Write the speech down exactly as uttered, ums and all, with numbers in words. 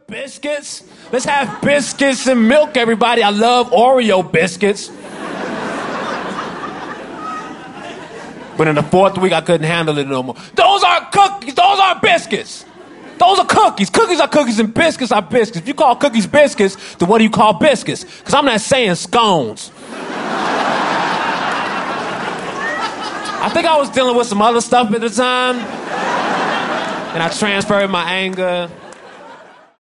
biscuits. Let's have biscuits and milk, everybody. I love Oreo biscuits. But in the fourth week, I couldn't handle it no more. Those aren't cookies. Those aren't biscuits. Those are cookies. Cookies are cookies and biscuits are biscuits. If you call cookies biscuits, then what do you call biscuits? Because I'm not saying scones. I think I was dealing with some other stuff at the time. And I transferred my anger